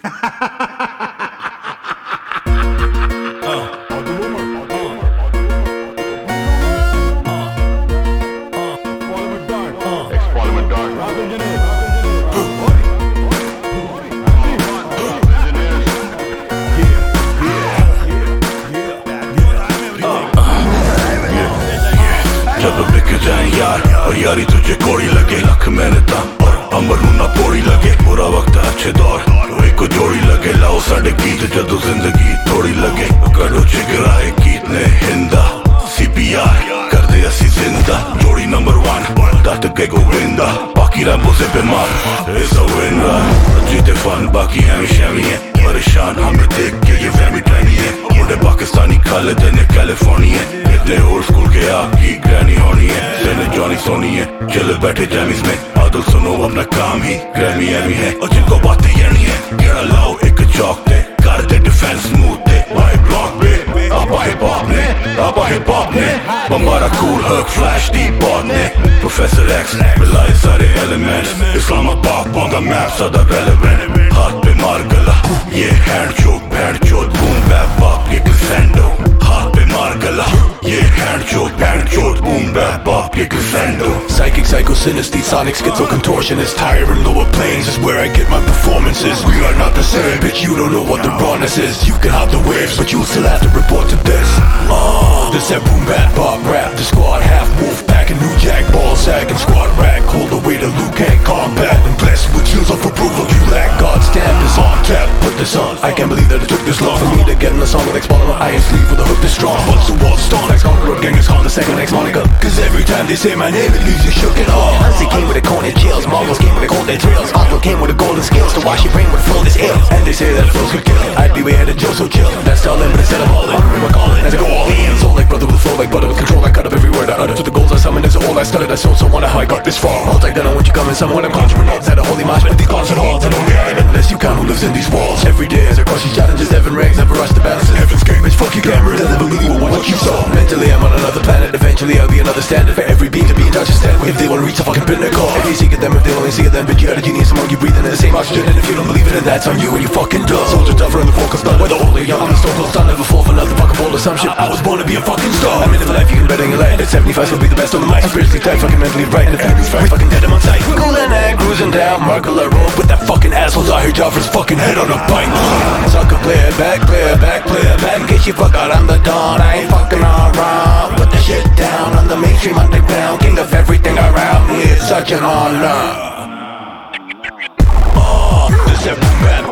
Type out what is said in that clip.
जब बिक जाए यार और यारी तुझे कोड़ी लगे, लख मेहनत और अमर ना पोड़ी लगे, बुरा वक्त अच्छे दौर एक को जोड़ी लगे, लाओ साडे गीत जदों जिंदगी थोड़ी लगे, करो जिगराए गीत ने हिंदा CPR कर दे असी जिंदा, जोड़ी नंबर 1 दत के गोविंदा, बाकी रैम्बो से बीमार इज अ विनर, जीते फन बाकी हम शैमी है परेशान, हमें देख के ये फैमी ट्रेनी है, मुंडे पाकिस्तानी खाले देने कैलिफोर्निया, इतने ओल्ड स्कूल के आपकी ग्रैनी होनी है, सेने जॉनी सोनी है, चले बैठे जैमिस में, आदल सुनो अपना काम ही ग्रैमी एमी है, और जिनको बातें यानी है, गेड़ा लाओ एक चौक दे, कर दे डिफेंस स्मूथ दे, माई ब्लॉक पे, आपा हिप हॉप ने, बम्बारा कूल हक फ्लैश डीप बॉट ने, प्रोफेसर एक्स मिलाए सारे elements, Islamabad on the map सदा relevant, हाथ पे मार गला, ये हैंड चोक बैंड चोट बूम बैप बाप ये क्रिसेंडो, हाथ पे मार गला, ये हैंड चोक बैंड चोट बूम बैप बाप ये crescendo. Psychic, psycho, synesthete, sonic, schizo, contortionist, higher and lower planes is where I get my performances. We are not the same, bitch, you don't know what the rawness is. You can hop the waves, but you'll still have to report to this. This that boom bap bop rap, the squad half wolf pack and new jack ball sack and squad rack, hold the weight of Luke and combat and blessed with seals of approval. You lack God's stamp is on tap. Put this on. I can't believe that it took this long for me to get in the song with X-Ball on my iron sleeve with a hook this strong. Once the wall stone, X on the road gang is calling the second X Monica. Cause every time they say my name, it leaves you shook and all. Hansi came with a cone and chills, Mongols came with a golden trails, Otto came with a golden scales to wash your brain with flawless ale. And they say that flows could kill. I'd be way ahead of Joe, so chill. That's all in, but instead of all in, I'm calling as I go all in. Soul like brother with flow like butter with control. I cut up every word I utter to the goals I summon. As all I stuttered, I sold, so wonder how I got this far. Hold like that on when you come in, someone I'm conjuring notes at a holy mosh, but these concert halls I don't get unless you count who lives in these walls. Every day as I cross these challenges, heaven ranks, never rush the balance in heaven's game. Bitch, fuck your glamour, they'll never believe what you saw. Mentally, I'm on another planet. Eventually, I'll be another standard for every being to be in touch and stand with. If they wanna reach the fucking pinnacle, if you seek at them, if they only see at them, bitch, you got a genius among you breathing in the same oxygen. And if you don't believe it, then that's on you and you fucking dumb. Soldier tougher in the focus, not the only young. I'm the stone cold star, never fall for another fucking bowl of some shit. I was born to be a fucking star. I'm in the life you can bet on your life. At 75, so be the best on the mic. Spiritually tight, fucking mentally right. And the family's right, fucking dead, I'm on sight. Coolin' and cruising down Markle Road with that fucking assholes out here, drop his fucking head on a bike. Sucker, play it back, play it back, play it back. In case you forgot, I'm the dawn, I ain't fucking around. Put the shit down on the mainstream underground, king of everything around me. It's such an honor. This every man.